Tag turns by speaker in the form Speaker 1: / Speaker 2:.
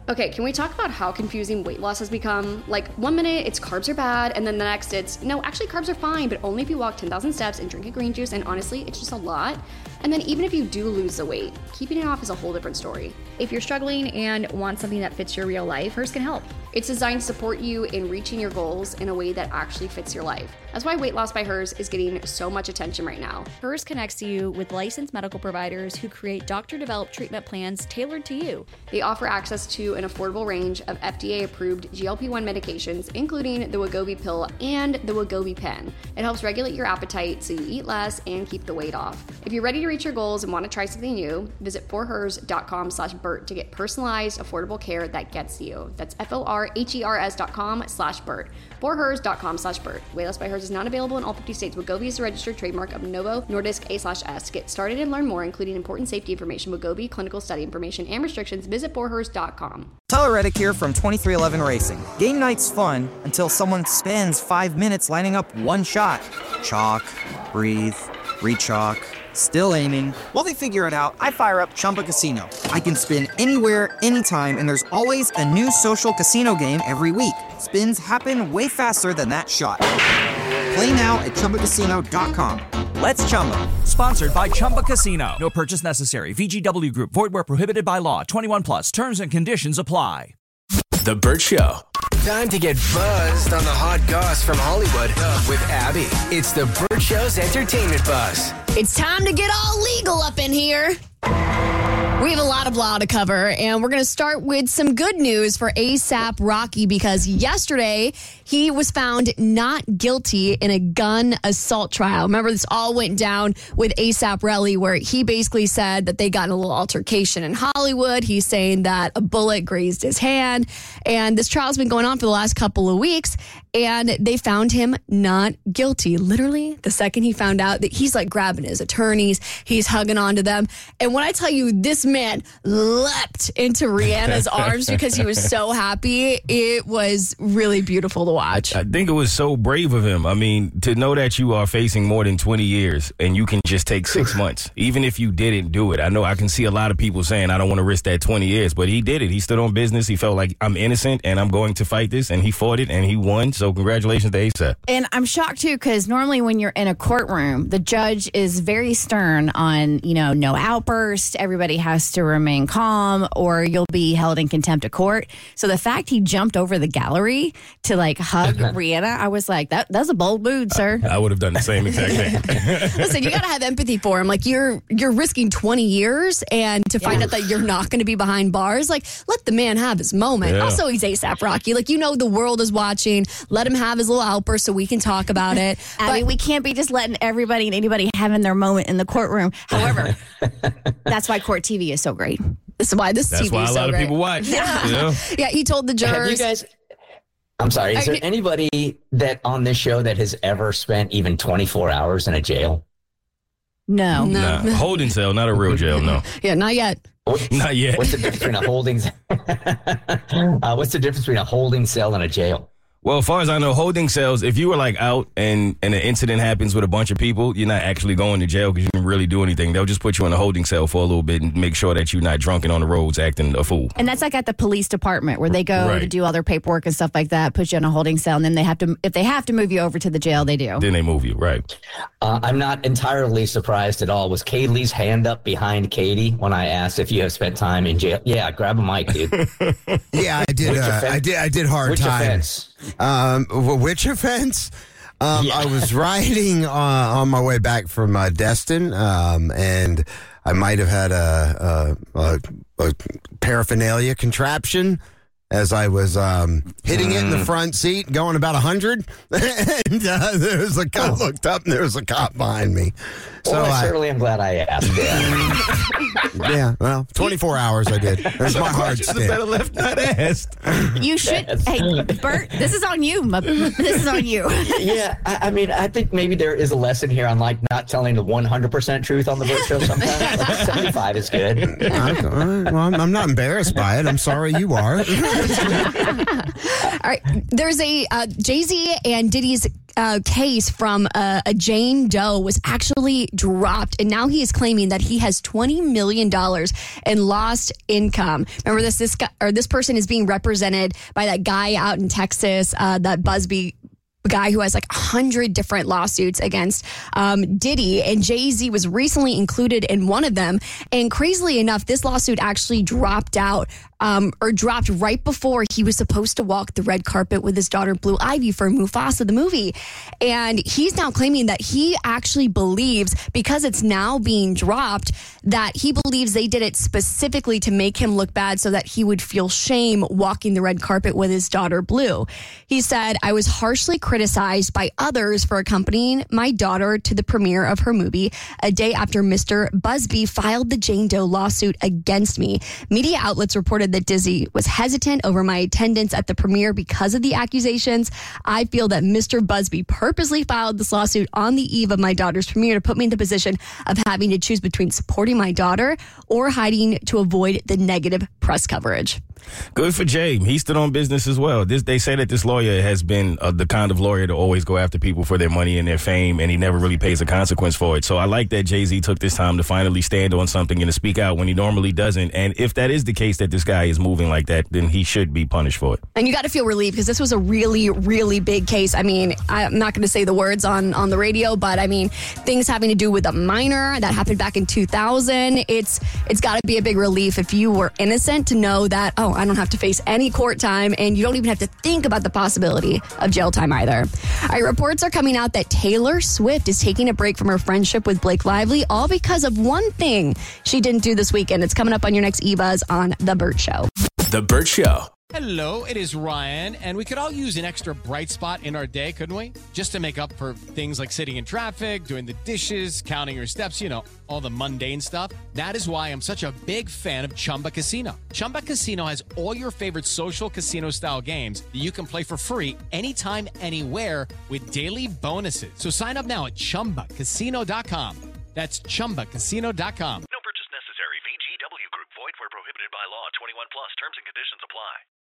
Speaker 1: Okay, can we talk about how confusing weight loss has become? Like, 1 minute it's carbs are bad, and then the next it's, no, actually carbs are fine, but only if you walk 10,000 steps and drink a green juice, and honestly, it's just a lot. And then even if you do lose the weight, keeping it off is a whole different story.
Speaker 2: If you're struggling and want something that fits your real life, Hers can help.
Speaker 1: It's designed to support you in reaching your goals in a way that actually fits your life. That's why Weight Loss by Hers is getting so much attention right now.
Speaker 2: Hers connects you with licensed medical providers who create doctor-developed treatment plans tailored to you.
Speaker 1: They offer access to an affordable range of FDA-approved GLP-1 medications, including the Wegovy pill and the Wegovy pen. It helps regulate your appetite so you eat less and keep the weight off. If you're ready to reach your goals and want to try something new, visit forhers.com/Bert to get personalized, affordable care that gets you. That's forhers.com/Bert. forhers.com/Bert. Weight Loss by Hers is not available in all 50 states. Wegovy is a registered trademark of Novo Nordisk A/S. To get started and learn more, including important safety information, Wegovy, clinical study information, and restrictions, visit forhers.com.
Speaker 3: Tyler Reddick here from 2311 Racing. Game night's fun until someone spends 5 minutes lining up one shot. Chalk, breathe, re-chalk, still aiming. While they figure it out, I fire up Chumba Casino. I can spin anywhere, anytime, and there's always a new social casino game every week. Spins happen way faster than that shot. Play now at ChumbaCasino.com. Let's Chumba.
Speaker 4: Sponsored by Chumba Casino. No purchase necessary. VGW Group. Void where prohibited by law. 21 plus. Terms and conditions apply.
Speaker 5: The Bert Show. Time to get buzzed on the hot goss from Hollywood with Abby. It's the Bert Show's entertainment buzz.
Speaker 6: It's time to get all legal up in here. We have a lot of law to cover, and we're going to start with some good news for A$AP Rocky because yesterday he was found not guilty in a gun assault trial. Remember, this all went down with A$AP Rocky where he basically said that they got in a little altercation in Hollywood. He's saying that a bullet grazed his hand, and this trial's been going on for the last couple of weeks, and they found him not guilty. Literally, the second he found out, that he's like grabbing his attorneys, he's hugging onto them, and when I tell you this man leapt into Rihanna's arms because he was so happy. It was really beautiful to watch.
Speaker 7: I think it was so brave of him. I mean, to know that you are facing more than 20 years and you can just take 6 months, even if you didn't do it. I know I can see a lot of people saying, I don't want to risk that 20 years, but he did it. He stood on business. He felt like, I'm innocent and I'm going to fight this, and he fought it and he won. So congratulations to A$AP.
Speaker 8: And I'm shocked too, because normally when you're in a courtroom, the judge is very stern on, no outburst. Everybody has to remain calm or you'll be held in contempt of court. So the fact he jumped over the gallery to hug Rihanna, I was like, that's a bold move, sir.
Speaker 7: I would have done the same exact thing.
Speaker 6: Listen, you got to have empathy for him. Like you're risking 20 years and to find out that you're not going to be behind bars, let the man have his moment.
Speaker 7: Yeah.
Speaker 6: Also, he's A$AP Rocky. The world is watching. Let him have his little outburst so we can talk about it.
Speaker 8: We can't be just letting everybody and anybody having their moment in the courtroom. However, that's why court TV is so great.
Speaker 6: That's why this
Speaker 7: That's
Speaker 6: TV
Speaker 7: why
Speaker 6: is
Speaker 7: a
Speaker 6: so
Speaker 7: lot
Speaker 6: great.
Speaker 7: of people watch.
Speaker 6: Yeah. Yeah, he told the jurors.
Speaker 9: Have you guys, I'm sorry, is there anybody that on this show that has ever spent even 24 hours in a jail?
Speaker 8: No.
Speaker 7: Nah, holding cell, not a real jail, no.
Speaker 6: Yeah, not yet.
Speaker 7: Not yet.
Speaker 9: What's the difference between a holding what's the difference between a holding cell and a jail?
Speaker 7: Well, as far as I know, holding cells, if you were out and an incident happens with a bunch of people, you're not actually going to jail because you didn't really do anything. They'll just put you in a holding cell for a little bit and make sure that you're not drunk and on the roads acting a fool.
Speaker 8: And that's at the police department where they go to do all their paperwork and stuff like that, put you in a holding cell, and then if they have to move you over to the jail, they do.
Speaker 7: Then they move you, right.
Speaker 9: I'm not entirely surprised at all. Was Kaylee's hand up behind Katie when I asked if you have spent time in jail? Yeah, grab a mic, dude.
Speaker 10: Yeah, I did. I did hard
Speaker 9: Which
Speaker 10: time.
Speaker 9: Offense?
Speaker 10: Which offense? I was riding on my way back from Destin, and I might have had a paraphernalia contraption as I was hitting it in the front seat, going about 100. And there was a cop looked up, and there was a cop behind me.
Speaker 9: So I certainly am glad I asked.
Speaker 10: Yeah, well, 24 hours I did. There's my hard stint.
Speaker 7: Better left not asked.
Speaker 8: You should. Hey, Bert, this is on you. This is on you.
Speaker 9: Yeah, I mean, I think maybe there is a lesson here on not telling the 100% truth on the Bert Show sometimes. 75 is good.
Speaker 10: Well, I'm not embarrassed by it. I'm sorry you are.
Speaker 6: All right. There's a Jay-Z and Diddy's case from a Jane Doe was actually dropped, and now he is claiming that he has $20 million in lost income. Remember this person is being represented by that guy out in Texas, that Busby guy who has like 100 different lawsuits against Diddy, and Jay-Z was recently included in one of them. And crazily enough, this lawsuit actually dropped right before he was supposed to walk the red carpet with his daughter Blue Ivy for Mufasa the movie. And he's now claiming that he actually believes, because it's now being dropped, that he believes they did it specifically to make him look bad so that he would feel shame walking the red carpet with his daughter Blue. He said, "I was harshly criticized by others for accompanying my daughter to the premiere of her movie a day after Mr. Busby filed the Jane Doe lawsuit against me. Media outlets reported that Dizzy was hesitant over my attendance at the premiere because of the accusations. I feel that Mr. Busby purposely filed this lawsuit on the eve of my daughter's premiere to put me in the position of having to choose between supporting my daughter or hiding to avoid the negative press coverage."
Speaker 7: Good for Jay. He stood on business as well. They say that this lawyer has been the kind of lawyer to always go after people for their money and their fame, and he never really pays a consequence for it. So I like that Jay-Z took this time to finally stand on something and to speak out when he normally doesn't. And if that is the case, that this guy is moving like that, then he should be punished for it.
Speaker 6: And you got to feel relieved, because this was a really, really big case. I mean, I'm not going to say the words on the radio, but I mean, things having to do with a minor that happened back in 2000. It's got to be a big relief if you were innocent to know that, oh, I don't have to face any court time, and you don't even have to think about the possibility of jail time either. All right, reports are coming out that Taylor Swift is taking a break from her friendship with Blake Lively, all because of one thing she didn't do this weekend. It's coming up on your next eBuzz on The Burt Show.
Speaker 5: The Burt Show.
Speaker 11: Hello, it is Ryan, and we could all use an extra bright spot in our day, couldn't we? Just to make up for things like sitting in traffic, doing the dishes, counting your steps, all the mundane stuff. That is why I'm such a big fan of Chumba Casino. Chumba Casino has all your favorite social casino-style games that you can play for free anytime, anywhere with daily bonuses. So sign up now at ChumbaCasino.com. That's ChumbaCasino.com.
Speaker 12: No purchase necessary. VGW Group. Void where prohibited by law. 21 plus. Terms and conditions apply.